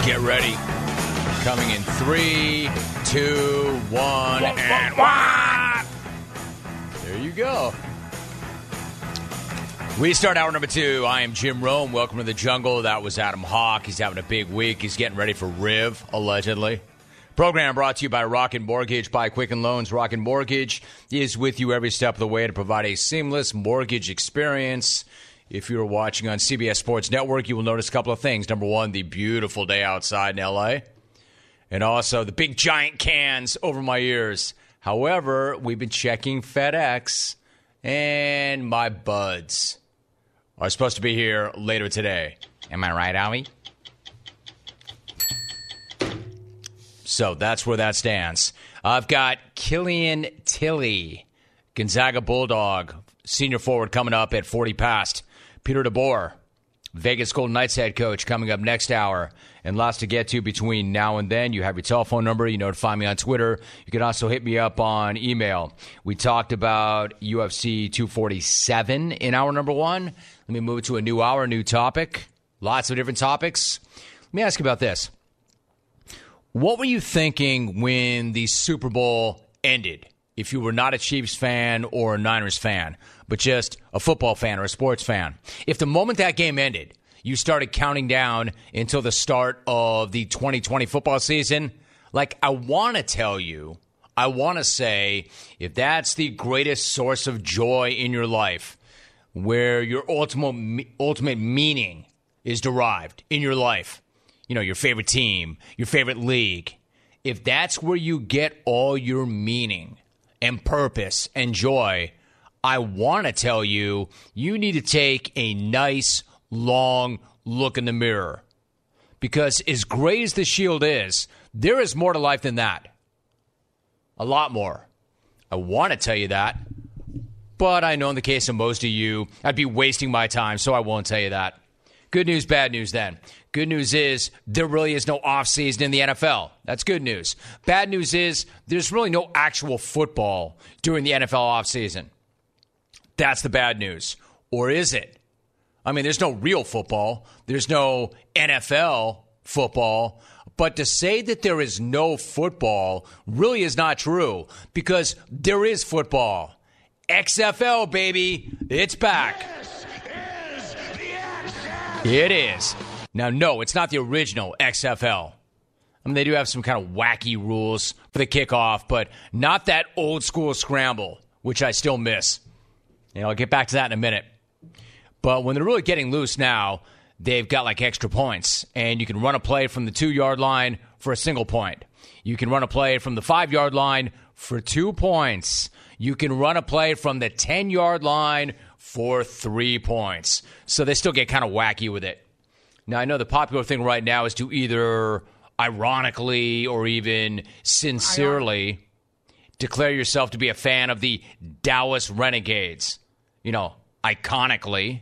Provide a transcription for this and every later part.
Get ready. Coming in 3, 2, 1, and what? There you go. We start hour number 2. I am Jim Rome. Welcome to the jungle. That was Adam Hawk. He's having a big week. He's getting ready for Riv, allegedly. Program brought to you by Rocket Mortgage by Quicken Loans. Rocket Mortgage is with you every step of the way to provide a seamless mortgage experience. If you're watching on CBS Sports Network, you will notice a couple of things. Number one, the beautiful day outside in L.A., and also the big giant cans over my ears. However, we've been checking FedEx, and my buds are supposed to be here later today. Am I right, Allie? So that's where that stands. I've got Killian Tilly, Gonzaga Bulldog, senior forward, coming up at 40 past. Peter DeBoer, Vegas Golden Knights head coach, coming up next hour. And lots to get to between now and then. You have your telephone number. You know to find me on Twitter. You can also hit me up on email. We talked about UFC 247 in hour number 1. Let me move it to a new hour, new topic. Lots of different topics. Let me ask you about this. What were you thinking when the Super Bowl ended? If you were not a Chiefs fan or a Niners fan, but just a football fan or a sports fan. If the moment that game ended, you started counting down until the start of the 2020 football season, like, I want to tell you, I want to say, if that's the greatest source of joy in your life, where your ultimate meaning is derived in your life, you know, your favorite team, your favorite league, if that's where you get all your meaning and purpose and joy, I want to tell you, you need to take a nice, long look in the mirror. Because as great as the Shield is, there is more to life than that. A lot more. I want to tell you that, but I know in the case of most of you, I'd be wasting my time, so I won't tell you that. Good news, bad news then. Good news is there really is no offseason in the NFL. That's good news. Bad news is there's really no actual football during the NFL offseason. That's the bad news. Or is it? I mean, there's no real football. There's no NFL football. But to say that there is no football really is not true, because there is football. XFL, baby. It's back. It is. Now, no, it's not the original XFL. I mean, they do have some kind of wacky rules for the kickoff, but not that old school scramble, which I still miss. You know, I'll get back to that in a minute. But when they're really getting loose now, they've got like extra points, and you can run a play from the 2-yard line for a single point. You can run a play from the 5-yard line for 2 points. You can run a play from the 10-yard line for 3 points. So they still get kind of wacky with it. Now, I know the popular thing right now is to either ironically or even sincerely declare yourself to be a fan of the Dallas Renegades. You know, iconically,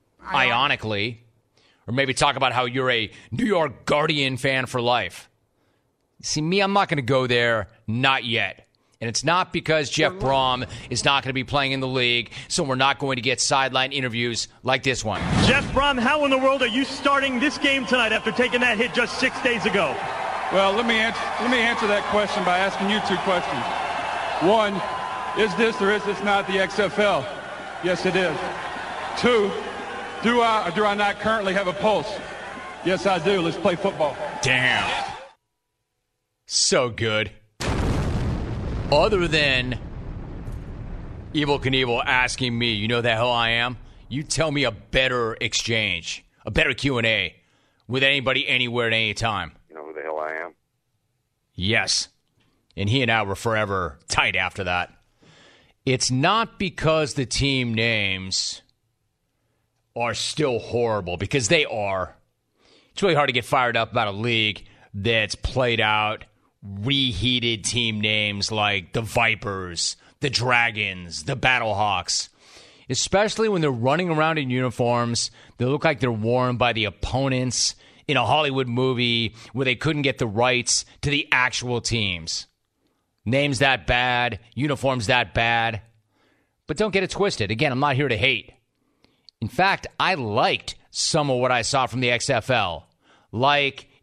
or maybe talk about how you're a New York Guardian fan for life. See, me, I'm not going to go there, not yet. And it's not because Jeff Brom is not going to be playing in the league, so we're not going to get sideline interviews like this one. Jeff Brom, how in the world are you starting this game tonight after taking that hit just 6 days ago? Well, let me answer that question by asking you 2 questions. One, is this or is this not the XFL? Yes, it is. 2, do I or do I not currently have a pulse? Yes, I do. Let's play football. Damn. So good. Other than Evel Knievel asking me, you know the hell I am? You tell me a better exchange, a better Q&A with anybody, anywhere, at any time. You know who the hell I am? Yes. And he and I were forever tight after that. It's not because the team names are still horrible, because they are. It's really hard to get fired up about a league that's played out reheated team names like the Vipers, the Dragons, the Battlehawks, especially when they're running around in uniforms that look like they're worn by the opponents in a Hollywood movie where they couldn't get the rights to the actual teams. Names that bad, uniforms that bad. But don't get it twisted. Again, I'm not here to hate. In fact, I liked some of what I saw from the XFL. Like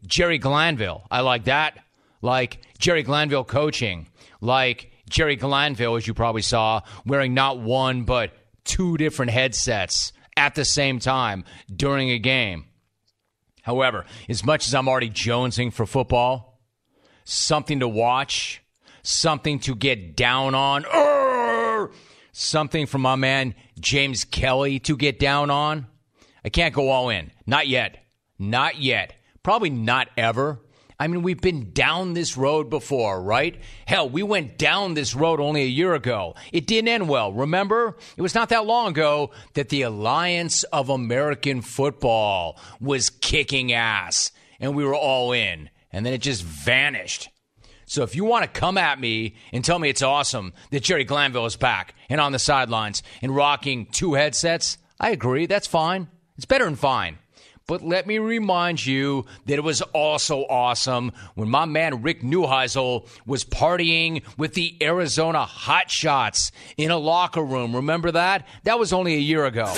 Jerry Glanville. I like that. Like Jerry Glanville coaching. Like Jerry Glanville, as you probably saw, wearing not one but 2 different headsets at the same time during a game. However, as much as I'm already jonesing for football, something to watch, something to get down on, something from my man James Kelly to get down on, I can't go all in. Not yet. Not yet. Probably not ever. I mean, we've been down this road before, right? Hell, we went down this road only a year ago. It didn't end well. Remember? It was not that long ago that the Alliance of American Football was kicking ass, and we were all in. And then it just vanished. So if you want to come at me and tell me it's awesome that Jerry Glanville is back and on the sidelines and rocking 2 headsets, I agree. That's fine. It's better than fine. But let me remind you that it was also awesome when my man Rick Neuheisel was partying with the Arizona Hotshots in a locker room. Remember that? That was only a year ago.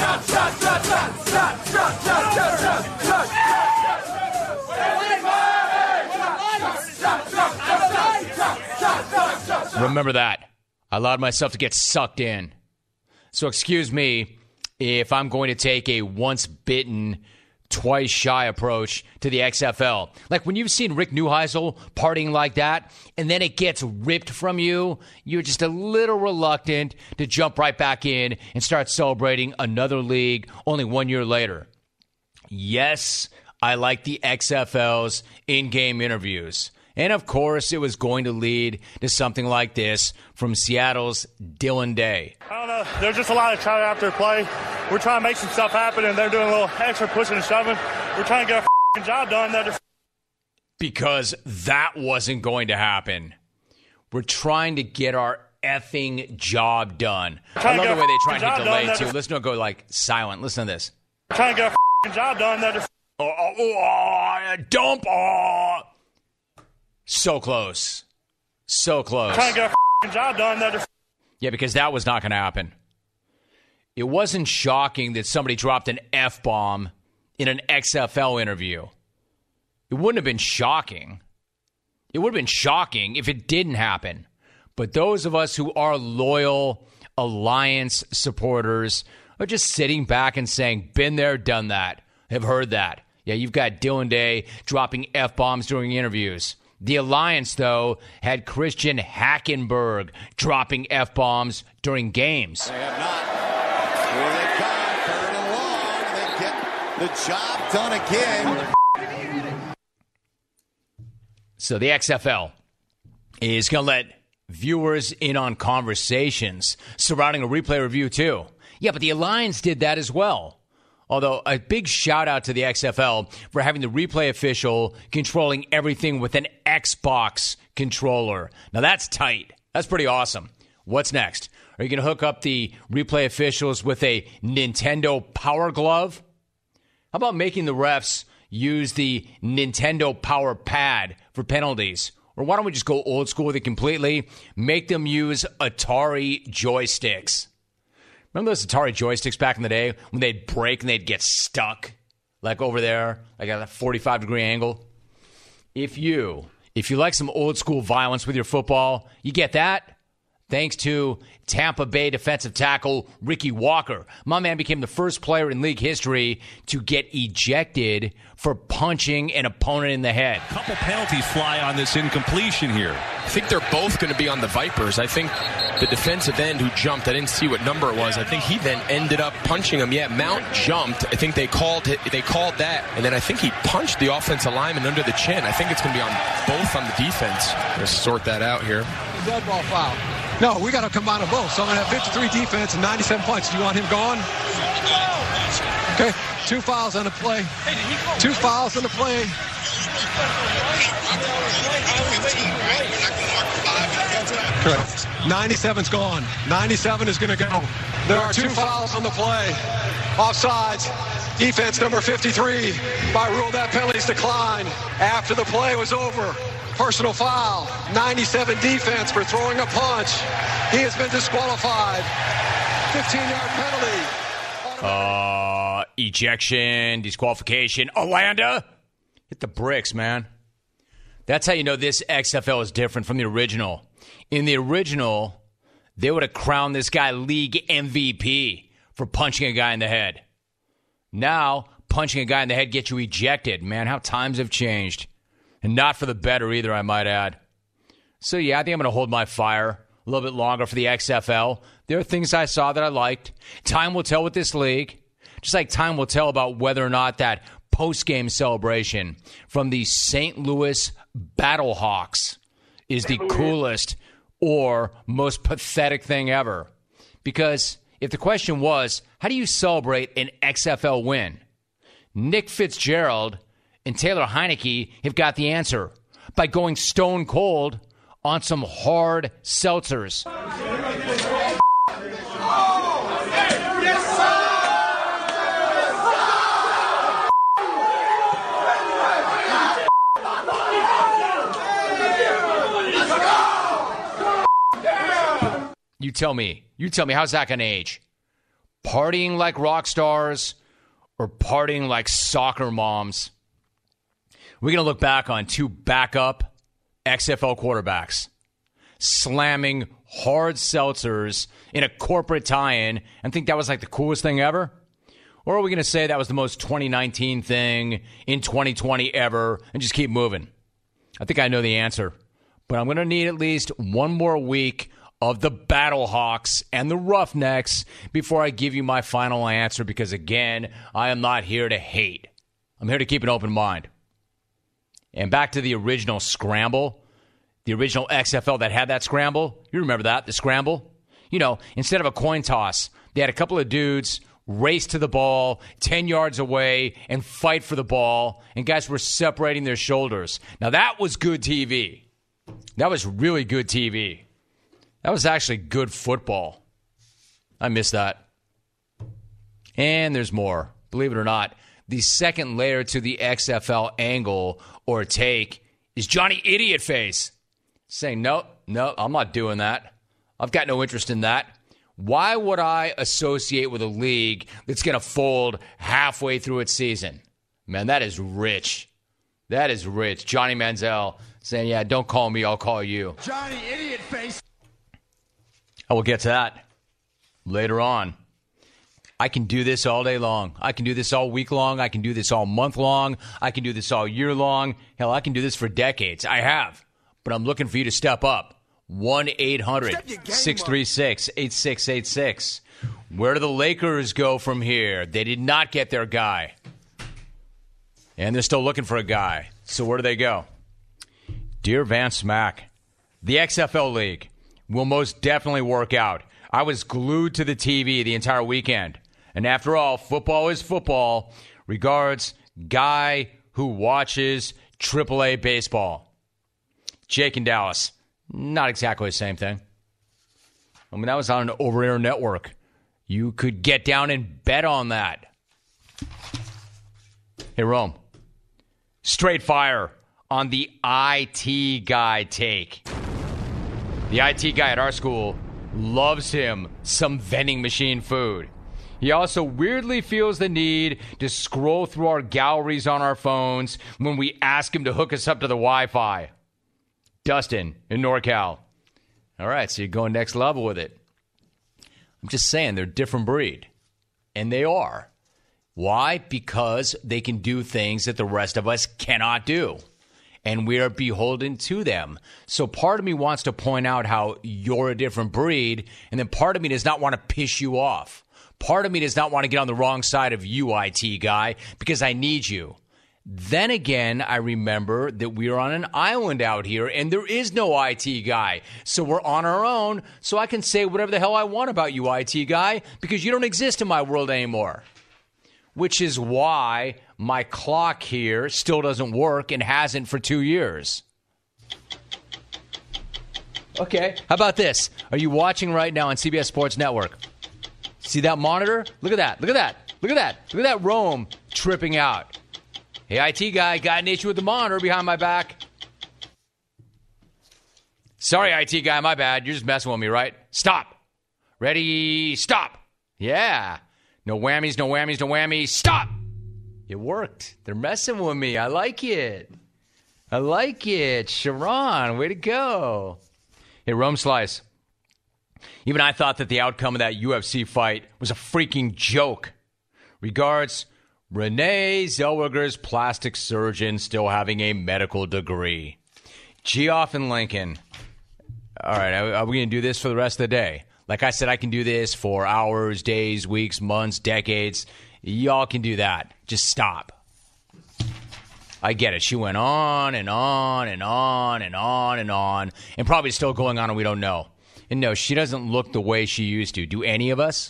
Remember that. I allowed myself to get sucked in. So excuse me if I'm going to take a once bitten, twice shy approach to the XFL. Like when you've seen Rick Neuheisel partying like that, and then it gets ripped from you, you're just a little reluctant to jump right back in and start celebrating another league only 1 year later. Yes, I like the XFL's in-game interviews. And, of course, it was going to lead to something like this from Seattle's Dylan Day. I don't know. There's just a lot of trying out there play. We're trying to make some stuff happen, and they're doing a little extra pushing and shoving. We're trying to get our job done. They're just... Because that wasn't going to happen. We're trying to get our effing job done. I love the way they try and hit delay, too. Listen to it go, like, silent. Listen to this. We're trying to get our job done. They're just... Dump! So close. So close. Trying to get our job done. They're just... Yeah, because that was not going to happen. It wasn't shocking that somebody dropped an F-bomb in an XFL interview. It wouldn't have been shocking. It would have been shocking if it didn't happen. But those of us who are loyal Alliance supporters are just sitting back and saying, been there, done that, have heard that. Yeah, you've got Dylan Day dropping F-bombs during interviews. The Alliance, though, had Christian Hackenberg dropping F-bombs during games. They have not. Here they come, third and long. They get the job done again. So the XFL is going to let viewers in on conversations surrounding a replay review, too. Yeah, but the Alliance did that as well. Although, a big shout-out to the XFL for having the replay official controlling everything with an Xbox controller. Now, that's tight. That's pretty awesome. What's next? Are you going to hook up the replay officials with a Nintendo Power Glove? How about making the refs use the Nintendo Power Pad for penalties? Or why don't we just go old school with it completely? Make them use Atari joysticks. Remember those Atari joysticks back in the day when they'd break and they'd get stuck? Like over there, like at a 45-degree angle? If you like some old school violence with your football, you get that? Thanks to Tampa Bay defensive tackle Ricky Walker. My man became the first player in league history to get ejected for punching an opponent in the head. A couple penalties fly on this incompletion here. I think they're both going to be on the Vipers. I think the defensive end who jumped, I didn't see what number it was. I think he then ended up punching him. Yeah, Mount jumped. I think they called that, and then I think he punched the offensive lineman under the chin. I think it's going to be on both on the defense. Let's sort that out here. Dead ball foul. No, we got to combine them both. So I'm going to have 53 defense and 97 points. Do you want him gone? Okay, 2 fouls on the play. 2 fouls on the play. Correct. 97's gone. 97 is going to go. There are 2 fouls on the play. Offsides. Defense number 53. By rule, that penalty's declined. After the play was over. Personal foul, 97 defense for throwing a punch. He has been disqualified. 15-yard penalty. Ejection, disqualification. Alanda, Hit the bricks, man. That's how you know this XFL is different from the original. In the original, they would have crowned this guy league MVP for punching a guy in the head. Now, punching a guy in the head gets you ejected. Man, how times have changed. And not for the better either, I might add. So, yeah, I think I'm going to hold my fire a little bit longer for the XFL. There are things I saw that I liked. Time will tell with this league. Just like time will tell about whether or not that post-game celebration from the St. Louis Battlehawks is the coolest or most pathetic thing ever. Because if the question was, how do you celebrate an XFL win? Nick Fitzgerald and Taylor Heineke have got the answer by going stone cold on some hard seltzers. You tell me, how's that going to age? Partying like rock stars or partying like soccer moms? We're going to look back on two backup XFL quarterbacks slamming hard seltzers in a corporate tie-in and think that was like the coolest thing ever? Or are we going to say that was the most 2019 thing in 2020 ever and just keep moving? I think I know the answer, but I'm going to need at least one more week of the Battlehawks and the Roughnecks before I give you my final answer because, again, I am not here to hate. I'm here to keep an open mind. And back to the original scramble, the original XFL that had that scramble. You remember that, the scramble? You know, instead of a coin toss, they had a couple of dudes race to the ball 10 yards away and fight for the ball, and guys were separating their shoulders. Now, that was good TV. That was really good TV. That was actually good football. I miss that. And there's more. Believe it or not, the second layer to the XFL angle or take is Johnny Idiot Face saying, no, I'm not doing that. I've got no interest in that. Why would I associate with a league that's going to fold halfway through its season? Man, that is rich. That is rich. Johnny Manziel saying, yeah, don't call me, I'll call you. Johnny Idiot Face. I will get to that later on. I can do this all day long. I can do this all week long. I can do this all month long. I can do this all year long. Hell, I can do this for decades. I have. But I'm looking for you to step up. 1-800-636-8686. Where do the Lakers go from here? They did not get their guy. And they're still looking for a guy. So where do they go? Dear Van Smack, the XFL League will most definitely work out. I was glued to the TV the entire weekend. And after all, football is football. Regards, guy who watches AAA baseball. Jake in Dallas. Not exactly the same thing. I mean, that was on an over-air network. You could get down and bet on that. Hey, Rome. Straight fire on the IT guy take. The IT guy at our school loves him some vending machine food. He also weirdly feels the need to scroll through our galleries on our phones when we ask him to hook us up to the Wi-Fi. Dustin in NorCal. All right, so you're going next level with it. I'm just saying they're a different breed. And they are. Why? Because they can do things that the rest of us cannot do. And we are beholden to them. So part of me wants to point out how you're a different breed, and then part of me does not want to piss you off. Part of me does not want to get on the wrong side of you, IT guy, because I need you. Then again, I remember that we are on an island out here, and there is no IT guy. So we're on our own, so I can say whatever the hell I want about you, IT guy, because you don't exist in my world anymore. Which is why my clock here still doesn't work and hasn't for 2 years. Okay, how about this? Are you watching right now on CBS Sports Network? See that monitor? Look at that, look at that, look at that. Look at that Rome tripping out. Hey, IT guy, got an issue with the monitor behind my back. Sorry, IT guy, my bad. You're just messing with me, right? Stop. Ready, stop. Yeah. No whammies, no whammies, no whammies. Stop! It worked. They're messing with me. I like it. I like it. Sharon, way to go. Hey, Rome Slice. Even I thought that the outcome of that UFC fight was a freaking joke. Regards, Renee Zellweger's plastic surgeon still having a medical degree. Geoff and Lincoln. All right, are we going to do this for the rest of the day? Like I said, I can do this for hours, days, weeks, months, decades. Y'all can do that. Just stop. I get it. She went on and on and on and on and on, and probably still going on and we don't know. And no, she doesn't look the way she used to. Do any of us?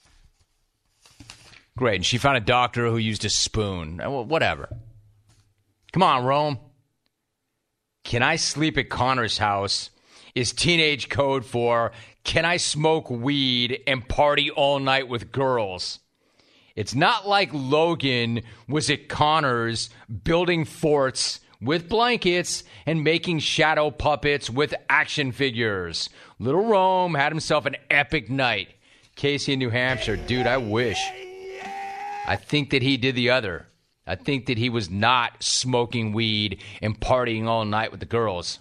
Great. And she found a doctor who used a spoon. Whatever. Come on, Rome. Can I sleep at Connor's house is teenage code for can I smoke weed and party all night with girls? It's not like Logan was at Connor's building forts with blankets and making shadow puppets with action figures. Little Rome had himself an epic night. Casey in New Hampshire, dude, I wish. I think that he did the other. I think that he was not smoking weed and partying all night with the girls.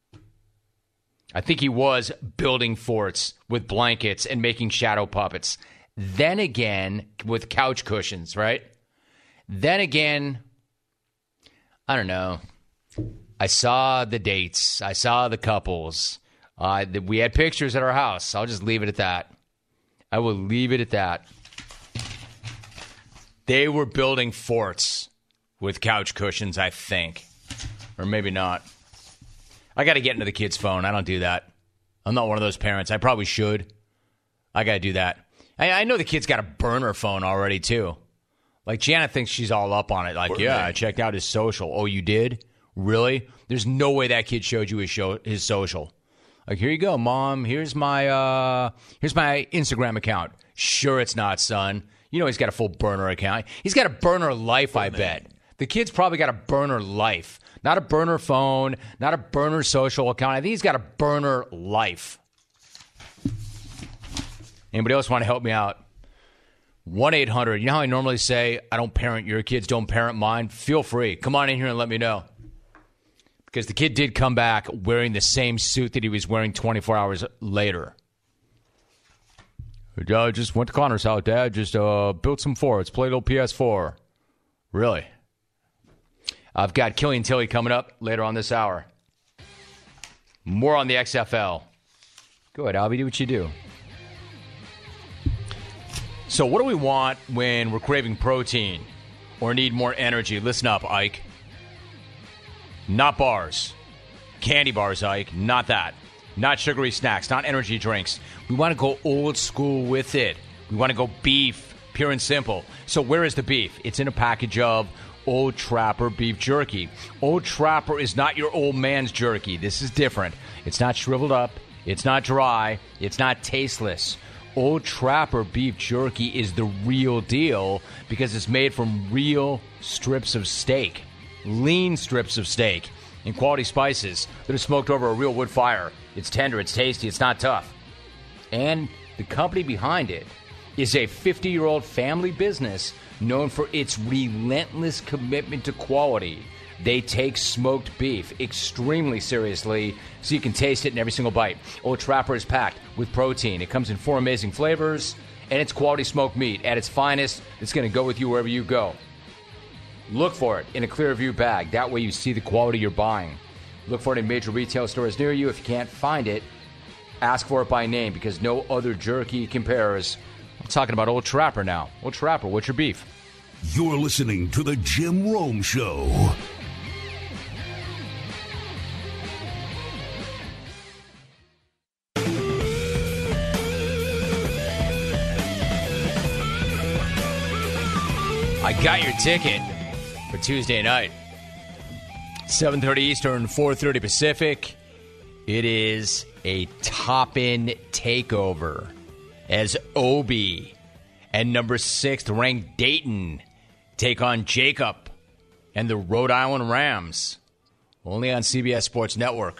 I think he was building forts with blankets and making shadow puppets. Then again, with couch cushions, right? Then again, I don't know. I saw the dates. I saw the couples. We had pictures at our house. I'll just leave it at that. I will leave it at that. They were building forts with couch cushions, I think. Or maybe not. I got to get into the kid's phone. I don't do that. I'm not one of those parents. I probably should. I got to do that. I know the kid's got a burner phone already, too. Like, Gianna thinks she's all up on it. Like, yeah, I checked out his social. Oh, you did? Really? There's no way that kid showed you his social. Like, here you go, Mom. Here's my Instagram account. Sure it's not, son. You know he's got a full burner account. He's got a burner life, I bet. The kid's probably got a burner life. Not a burner phone, not a burner social account. I think he's got a burner life. Anybody else want to help me out? 1-800. You know how I normally say, I don't parent your kids, don't parent mine? Feel free. Come on in here and let me know. Because the kid did come back wearing the same suit that he was wearing 24 hours later. I just went to Connor's house, Dad. Just built some forts, played a little PS4. Really? I've got Killian Tilly coming up later on this hour. More on the XFL. Go ahead, Albie. Do what you do. So what do we want when we're craving protein or need more energy? Listen up, Ike. Not bars. Candy bars, Ike. Not that. Not sugary snacks. Not energy drinks. We want to go old school with it. We want to go beef, pure and simple. So where is the beef? It's in a package of Old Trapper beef jerky. Old Trapper is not your old man's jerky. This is different. It's not shriveled up. It's not dry. It's not tasteless. Old Trapper beef jerky is the real deal because it's made from real strips of steak, lean strips of steak, and quality spices that are smoked over a real wood fire. It's tender, it's tasty, it's not tough. And the company behind it is a 50-year-old family business known for its relentless commitment to quality. They take smoked beef extremely seriously, so you can taste it in every single bite. Old Trapper is packed with protein. It comes in 4 amazing flavors, and it's quality smoked meat at its finest. It's going to go with you wherever you go. Look for it in a Clearview bag. That way you see the quality you're buying. Look for it in major retail stores near you. If you can't find it, ask for it by name because no other jerky compares. I'm talking about Old Trapper now. Old Trapper, what's your beef? You're listening to The Jim Rome Show. I got your ticket for Tuesday night. 7:30 Eastern, 4:30 Pacific. It is a top-in takeover as Obi and number 6th ranked Dayton take on Jacob and the Rhode Island Rams. Only on CBS Sports Network.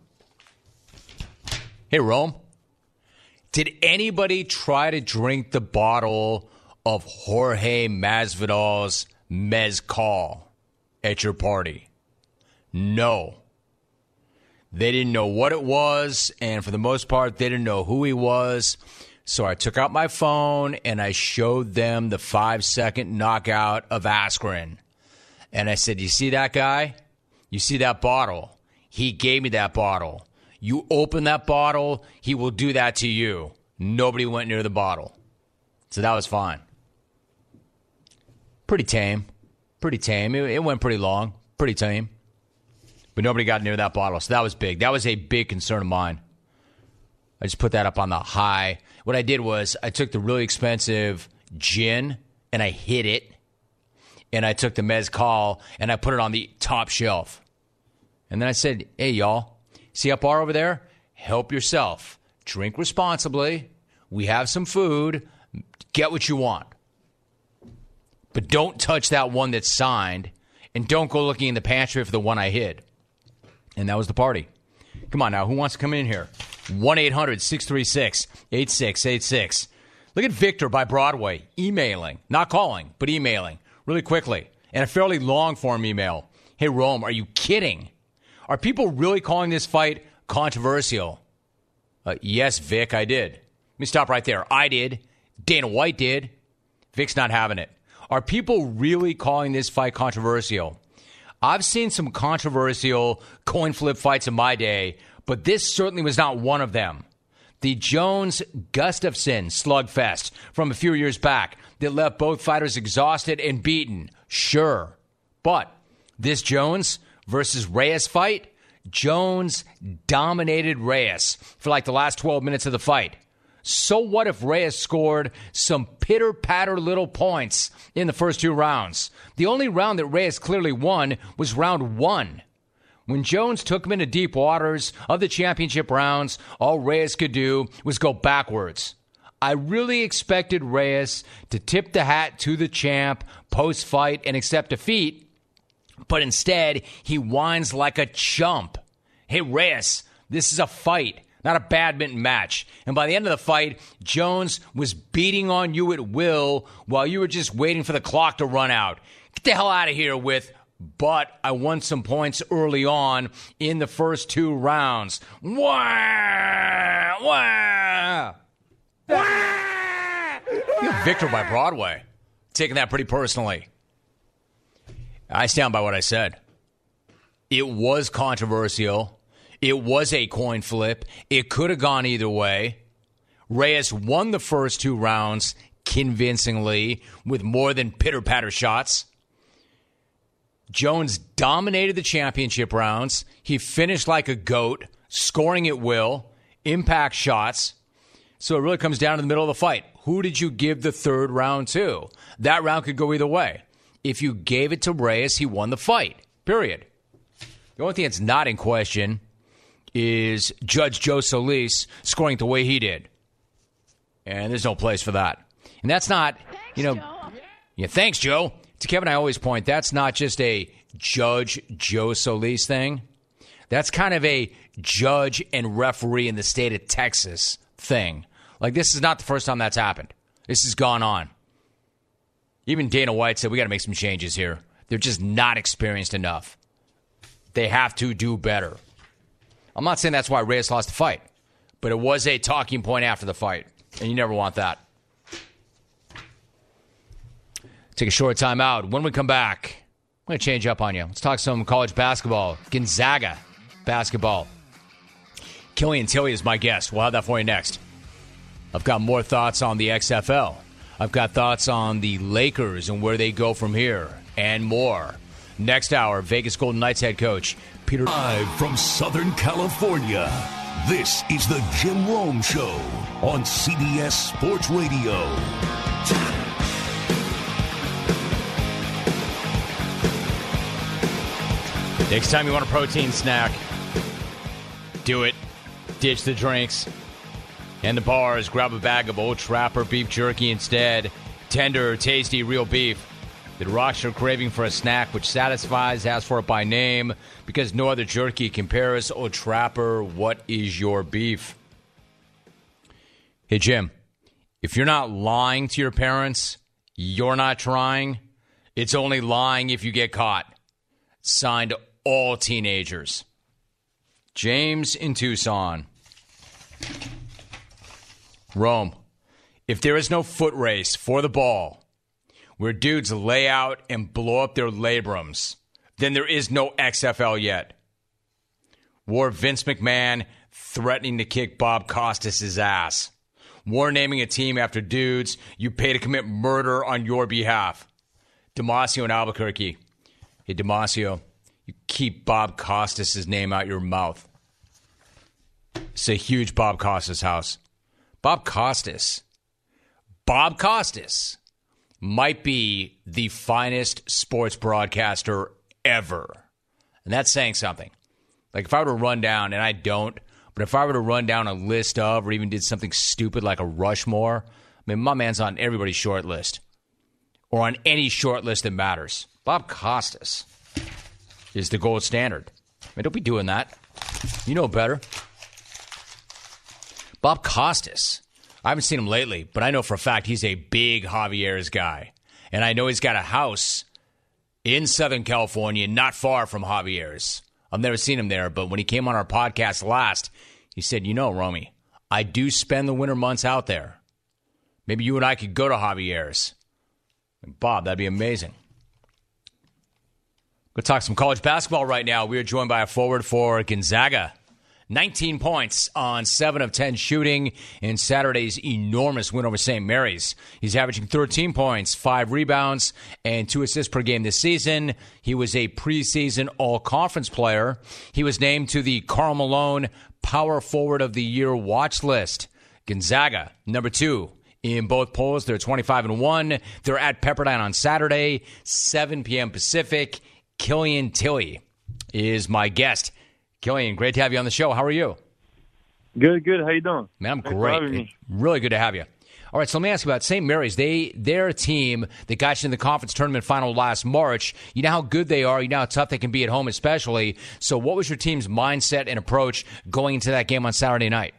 Hey, Rome. Did anybody try to drink the bottle of Jorge Masvidal's mezcal at your party? No. They didn't know what it was, and for the most part, they didn't know who he was. So I took out my phone, and I showed them the 5-second knockout of Askren. And I said, you see that guy? You see that bottle? He gave me that bottle. You open that bottle, he will do that to you. Nobody went near the bottle. So that was fine. Pretty tame. Pretty tame. It went pretty long. Pretty tame. But nobody got near that bottle. So that was big. That was a big concern of mine. I just put that up on the high. What I did was I took the really expensive gin and I hid it. And I took the mezcal and I put it on the top shelf. And then I said, hey, y'all, see that bar over there? Help yourself. Drink responsibly. We have some food. Get what you want. But don't touch that one that's signed. And don't go looking in the pantry for the one I hid. And that was the party. Come on now. Who wants to come in here? 1-800-636-8686. Look at Victor by Broadway. Emailing. Not calling, but emailing. Really quickly. And a fairly long-form email. Hey, Rome, are you kidding? Are people really calling this fight controversial? Yes, Vic, I did. Let me stop right there. I did. Dana White did. Vic's not having it. Are people really calling this fight controversial? I've seen some controversial coin flip fights in my day, but this certainly was not one of them. The Jones-Gustafsson slugfest from a few years back that left both fighters exhausted and beaten. Sure. But this Jones versus Reyes fight, Jones dominated Reyes for like the last 12 minutes of the fight. So what if Reyes scored some pitter-patter little points in the first two rounds? The only round that Reyes clearly won was round 1. When Jones took him into deep waters of the championship rounds, all Reyes could do was go backwards. I really expected Reyes to tip the hat to the champ post-fight and accept defeat, but instead he whines like a chump. Hey, Reyes, this is a fight, not a badminton match. And by the end of the fight, Jones was beating on you at will while you were just waiting for the clock to run out. Get the hell out of here with, but I won some points early on in the first two rounds. Wah! Wah! Wah! You're Victor by Broadway. Taking that pretty personally. I stand by what I said. It was controversial. It was a coin flip. It could have gone either way. Reyes won the first two rounds convincingly with more than pitter-patter shots. Jones dominated the championship rounds. He finished like a goat, scoring at will, impact shots. So it really comes down to the middle of the fight. Who did you give the third round to? That round could go either way. If you gave it to Reyes, he won the fight. Period. The only thing that's not in question is Judge Joe Solis scoring the way he did. And there's no place for that. And that's not, thanks, Joe. To Kevin, I always point, that's not just a Judge Joe Solis thing. That's kind of a judge and referee in the state of Texas thing. Like, this is not the first time that's happened. This has gone on. Even Dana White said, we got to make some changes here. They're just not experienced enough. They have to do better. I'm not saying that's why Reyes lost the fight, but it was a talking point after the fight, and you never want that. Take a short time out. When we come back, I'm going to change up on you. Let's talk some college basketball. Gonzaga basketball. Killian Tilly is my guest. We'll have that for you next. I've got more thoughts on the XFL. I've got thoughts on the Lakers and where they go from here and more. Next hour, Vegas Golden Knights head coach Peter. Live from Southern California, this is the Jim Rome Show on CBS Sports Radio. Next time you want a protein snack, do it. Ditch the drinks and the bars. Grab a bag of Old Trapper beef jerky instead. Tender, tasty, real beef that rocks your craving for a snack which satisfies. Ask for it by name because no other jerky compares. Old Trapper, what is your beef? Hey, Jim, if you're not lying to your parents, you're not trying. It's only lying if you get caught. Signed, all teenagers. James in Tucson. Rome. If there is no foot race for the ball where dudes lay out and blow up their labrums, then there is no XFL yet. War Vince McMahon threatening to kick Bob Costas' ass. War naming a team after dudes you pay to commit murder on your behalf. Damasio in Albuquerque. Hey, Damasio, you keep Bob Costas' name out your mouth. It's a huge Bob Costas house. Bob Costas might be the finest sports broadcaster ever. And that's saying something. Like if I were to run down, and I don't, but if I were to run down a list of or even did something stupid like a Rushmore, I mean, my man's on everybody's short list or on any short list that matters. Bob Costas is the gold standard. I mean, don't be doing that. You know better. Bob Costas. I haven't seen him lately, but I know for a fact he's a big Javier's guy. And I know he's got a house in Southern California, not far from Javier's. I've never seen him there, but when he came on our podcast last, he said, you know, Romy, I do spend the winter months out there. Maybe you and I could go to Javier's. Bob, that'd be amazing. We'll talk some college basketball right now. We are joined by a forward for Gonzaga. 19 points on 7 of 10 shooting in Saturday's enormous win over St. Mary's. He's averaging 13 points, 5 rebounds, and 2 assists per game this season. He was a preseason all-conference player. He was named to the Karl Malone Power Forward of the Year watch list. Gonzaga, number 2 in both polls. They're 25-1. They're at Pepperdine on Saturday, 7 p.m. Pacific. Killian Tilly is my guest. Killian, great to have you on the show. How are you? Good. How you doing? Man, I'm great. Really good to have you. All right, so let me ask you about St. Mary's. They're a team that got you in the conference tournament final last March. You know how good they are. You know how tough they can be at home especially. So what was your team's mindset and approach going into that game on Saturday night?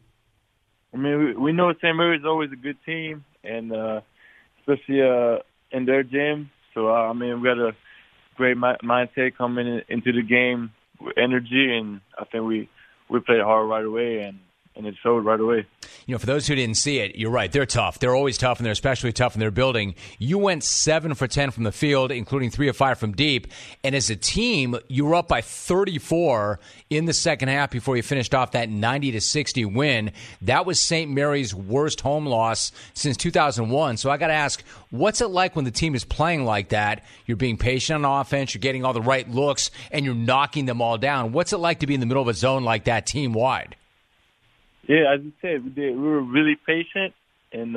I mean, we know St. Mary's is always a good team, and especially in their gym. So, I mean, we got a great mindset coming into the game. Energy, and I think we played hard right away, and it showed right away. You know, for those who didn't see it, you're right. They're tough. They're always tough, and they're especially tough in their building. You went 7 for 10 from the field, including 3 of 5 from deep. And as a team, you were up by 34 in the second half before you finished off that 90-60 win. That was St. Mary's worst home loss since 2001. So I got to ask, what's it like when the team is playing like that? You're being patient on offense, you're getting all the right looks, and you're knocking them all down. What's it like to be in the middle of a zone like that team-wide? Yeah, as you said, we were really patient, and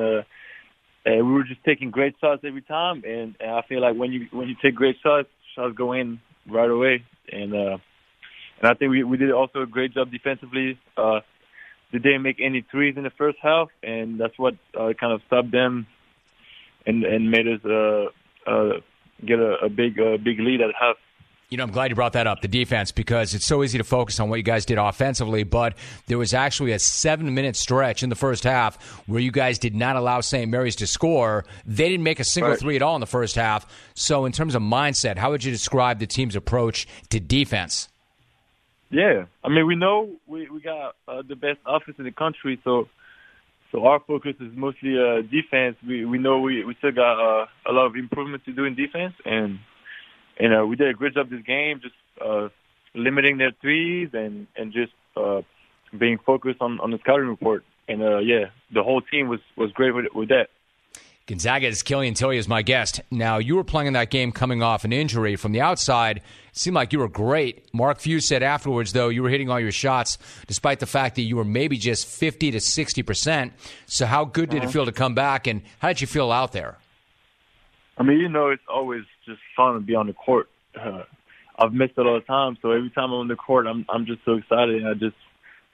we were just taking great shots every time. And I feel like when you take great shots go in right away. And I think we did also a great job defensively. They didn't make any threes in the first half, and that's what kind of stopped them and made us get a big lead at half. You know, I'm glad you brought that up, the defense, because it's so easy to focus on what you guys did offensively, but there was actually a 7-minute stretch in the first half where you guys did not allow St. Mary's to score. They didn't make a single three at all in the first half. So in terms of mindset, how would you describe the team's approach to defense? Yeah, I mean, we know we got the best offense in the country, so our focus is mostly defense. We know we still got a lot of improvement to do in defense, and we did a great job this game, just limiting their threes and just being focused on the scouting report. And, the whole team was great with that. Gonzaga's Killian Tilly is my guest. Now, you were playing in that game coming off an injury. From the outside, it seemed like you were great. Mark Few said afterwards, though, you were hitting all your shots, despite the fact that you were maybe just 50 to 60%. So how good did it feel to come back, and how did you feel out there? I mean, it's always just fun to be on the court. I've missed it all the time, so every time I'm on the court, I'm just so excited. I just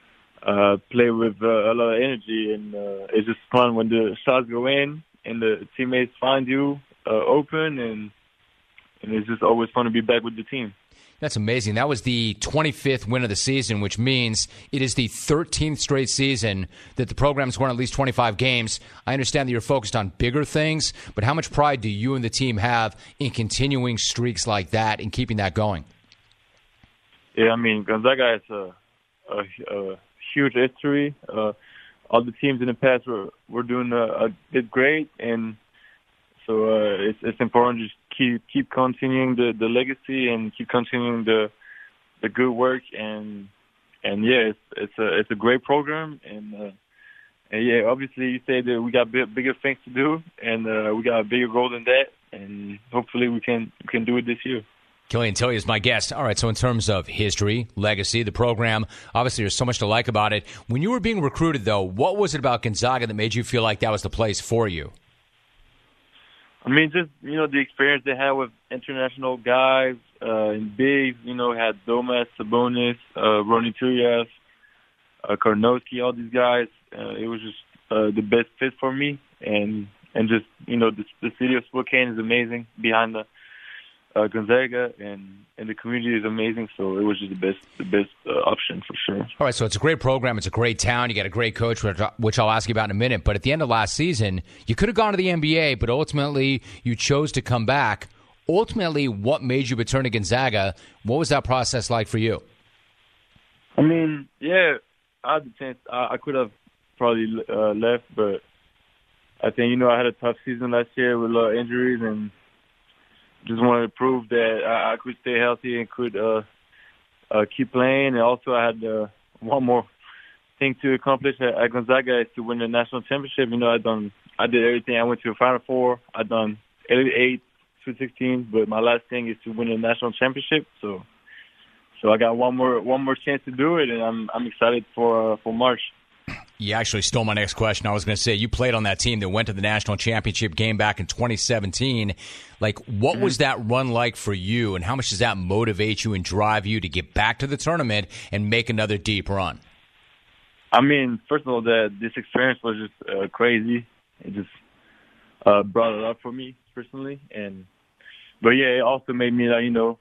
play with a lot of energy, and it's just fun when the shots go in and the teammates find you open, and it's just always fun to be back with the team. That's amazing. That was the 25th win of the season, which means it is the 13th straight season that the program's won at least 25 games. I understand that you're focused on bigger things, but how much pride do you and the team have in continuing streaks like that and keeping that going? Yeah, I mean, Gonzaga has a huge history. All the teams in the past were doing did great, and so it's important to just keep continuing the legacy and keep continuing the good work, and yeah, it's a great program, and yeah, obviously you say that we got bigger things to do, and we got a bigger goal than that, and hopefully we can do it this year. Killian Tillie is my guest. All right, so in terms of history, legacy, the program, obviously there's so much to like about it. When you were being recruited, though, what was it about Gonzaga that made you feel like that was the place for you? I mean, just, the experience they had with international guys and bigs, had Domas, Sabonis, Ronny Turiaf, Karnowski, all these guys. It was just the best fit for me. And just, the city of Spokane is amazing behind the Gonzaga, and the community is amazing, so it was just the best option for sure. All right, so it's a great program, it's a great town, you got a great coach, which I'll ask you about in a minute, but at the end of last season, you could have gone to the NBA, but ultimately you chose to come back. Ultimately, what made you return to Gonzaga? What was that process like for you? I mean, yeah, I had the chance. I could have probably left, but I think, I had a tough season last year with a lot of injuries, and just wanted to prove that I could stay healthy and could keep playing. And also I had one more thing to accomplish at Gonzaga is to win the national championship. I did everything. I went to the Final Four. I done 8, Sweet 16, but my last thing is to win the national championship. So I got one more chance to do it, and I'm excited for March. You actually stole my next question. I was going to say, you played on that team that went to the national championship game back in 2017. What was that run like for you, and how much does that motivate you and drive you to get back to the tournament and make another deep run? I mean, first of all, this experience was just crazy. It just brought it up for me personally, but yeah, it also made me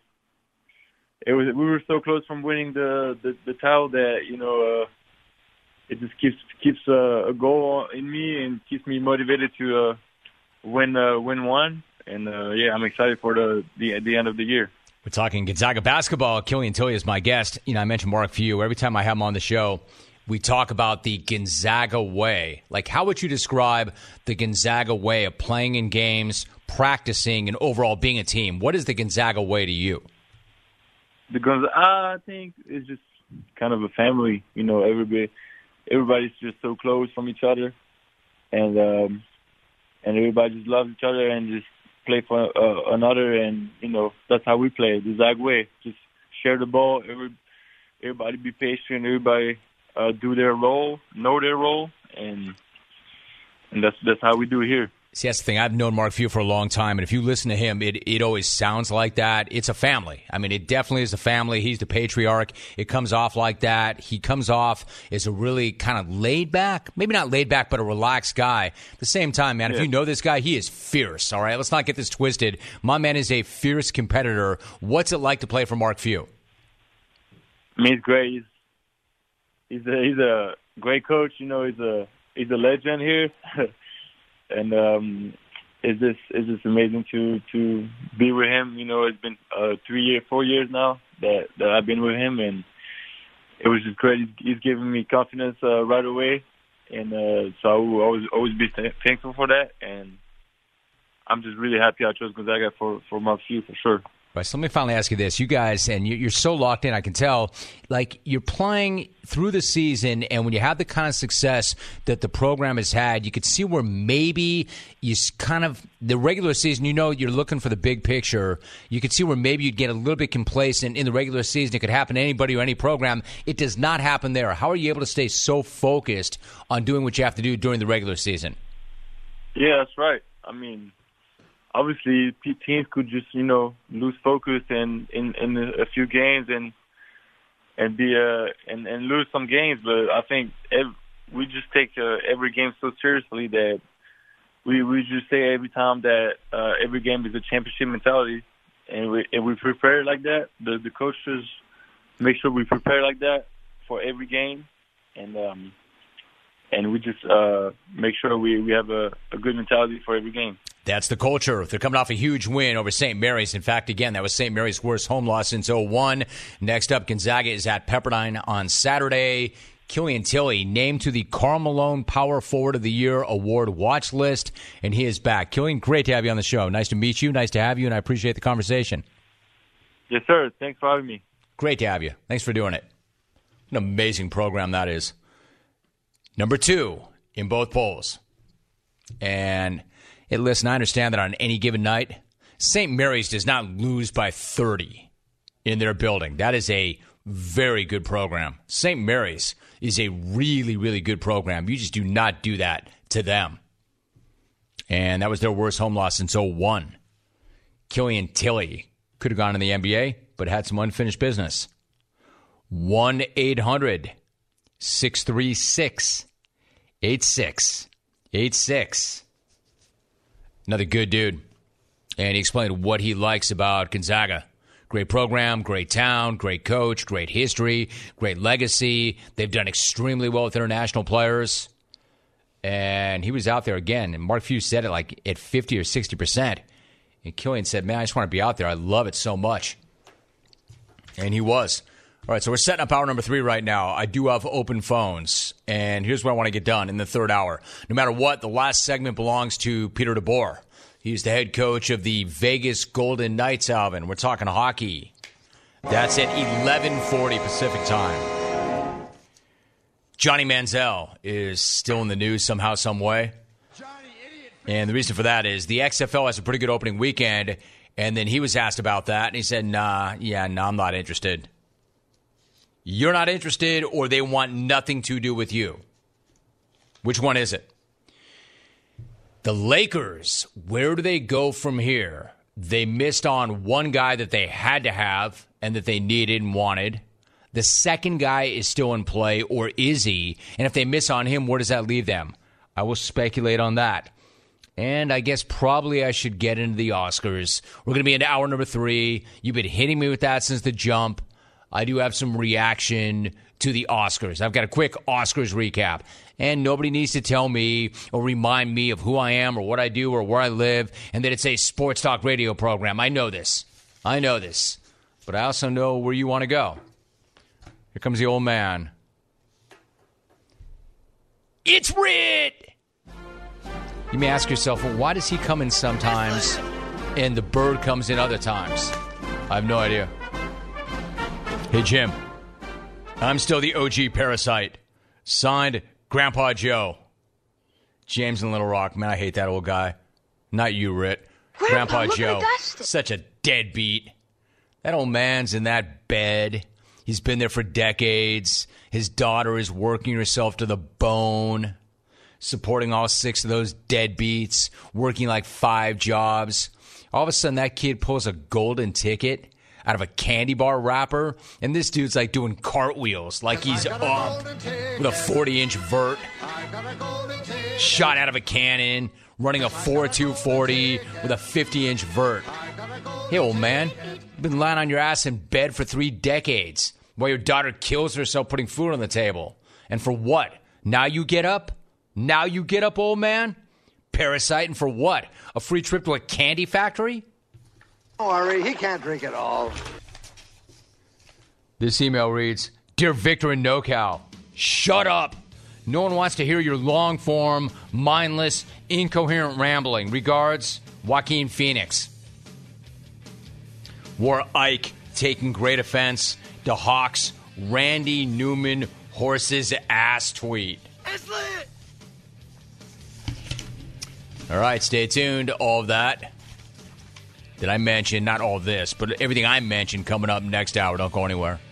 we were so close from winning the title that it just keeps a goal in me and keeps me motivated to win one. And yeah, I'm excited for the end of the year. We're talking Gonzaga basketball. Killian Tillie is my guest. I mentioned Mark Few. Every time I have him on the show, we talk about the Gonzaga way. How would you describe the Gonzaga way of playing in games, practicing, and overall being a team? What is the Gonzaga way to you? The Gonzaga, I think, is just kind of a family. Everybody's just so close from each other, and everybody just loves each other and just play for another. And that's how we play, the Zag way. Just share the ball. Everybody be patient. Everybody do their role, know their role, and that's how we do it here. See, that's the thing. I've known Mark Few for a long time, and if you listen to him, it always sounds like that. It's a family. I mean, it definitely is a family. He's the patriarch. It comes off like that. He comes off as a really kind of laid back, maybe not laid back, but a relaxed guy. At the same time, man, if you know this guy, he is fierce, all right? Let's not get this twisted. My man is a fierce competitor. What's it like to play for Mark Few? I mean, it's great. He's a great coach. He's a legend here. And it's just amazing to be with him. It's been 4 years now that I've been with him, and it was just great. He's giving me confidence right away, and so I will always be thankful for that. And I'm just really happy I chose Gonzaga for Mark Few for sure. Right, so let me finally ask you this. You guys, and you're so locked in, I can tell, you're playing through the season, and when you have the kind of success that the program has had, you could see where maybe the regular season, you're looking for the big picture. You could see where maybe you'd get a little bit complacent in the regular season. It could happen to anybody or any program. It does not happen there. How are you able to stay so focused on doing what you have to do during the regular season? Yeah, that's right. I mean, obviously, teams could just lose focus in a few games and lose some games. But I think we just take every game so seriously that we just say every time that every game is a championship mentality, we prepare like that. The coaches make sure we prepare like that for every game, and we just make sure we have a good mentality for every game. That's the culture. They're coming off a huge win over St. Mary's. In fact, again, that was St. Mary's worst home loss since 2001. Next up, Gonzaga is at Pepperdine on Saturday. Killian Tillie named to the Karl Malone Power Forward of the Year award watch list, and he is back. Killian, great to have you on the show. Nice to meet you. Nice to have you, and I appreciate the conversation. Yes, sir. Thanks for having me. Great to have you. Thanks for doing it. An amazing program that is. Number 2 in both polls. And, hey, listen, I understand that on any given night, St. Mary's does not lose by 30 in their building. That is a very good program. St. Mary's is a really, really good program. You just do not do that to them. And that was their worst home loss since 2001. Killian Tillie could have gone in the NBA, but had some unfinished business. 1-800-636-8686. Another good dude. And he explained what he likes about Gonzaga. Great program, great town, great coach, great history, great legacy. They've done extremely well with international players. And he was out there again. And Mark Few said it like at 50 or 60%. And Killian said, man, I just want to be out there. I love it so much. And he was. All right, so we're setting up hour number 3 right now. I do have open phones. And here's what I want to get done in the third hour. No matter what, the last segment belongs to Peter DeBoer. He's the head coach of the Vegas Golden Knights, Alvin. We're talking hockey. That's at 11:40 Pacific time. Johnny Manziel is still in the news somehow, some way. And the reason for that is the XFL has a pretty good opening weekend, and then he was asked about that, and he said, I'm not interested. You're not interested, or they want nothing to do with you. Which one is it? The Lakers, where do they go from here? They missed on one guy that they had to have and that they needed and wanted. The second guy is still in play, or is he? And if they miss on him, where does that leave them? I will speculate on that. And I guess probably I should get into the Oscars. We're going to be into hour number 3. You've been hitting me with that since the jump. I do have some reaction to the Oscars. I've got a quick Oscars recap. And nobody needs to tell me or remind me of who I am or what I do or where I live and that it's a sports talk radio program. I know this. But I also know where you want to go. Here comes the old man. It's Rit! You may ask yourself, well, why does he come in sometimes and the bird comes in other times? I have no idea. Hey, Jim. I'm still the OG Parasite. Signed, Grandpa Joe. James in Little Rock. Man, I hate that old guy. Not you, Rit. Grandpa Joe. Such a deadbeat. That old man's in that bed. He's been there for decades. His daughter is working herself to the bone, supporting all 6 of those deadbeats, working like 5 jobs. All of a sudden, that kid pulls a golden ticket out of a candy bar wrapper, and this dude's like doing cartwheels like he's up with a 40-inch vert, shot out of a cannon, running a 4.2 40 with a 50-inch vert. Hey, old man, you've been lying on your ass in bed for 3 decades while your daughter kills herself putting food on the table. And for what? Now you get up? Now you get up, old man? Parasite, and for what? A free trip to a candy factory? Don't worry, he can't drink it all. This email reads, Dear Victor and NoCal, shut up. No one wants to hear your long-form, mindless, incoherent rambling. Regards, Joaquin Phoenix. Wore Ike taking great offense to Hawk's Randy Newman horse's ass tweet. It's lit. All right, stay tuned. All of that I mention, not all this, but everything I mentioned coming up next hour. Don't go anywhere.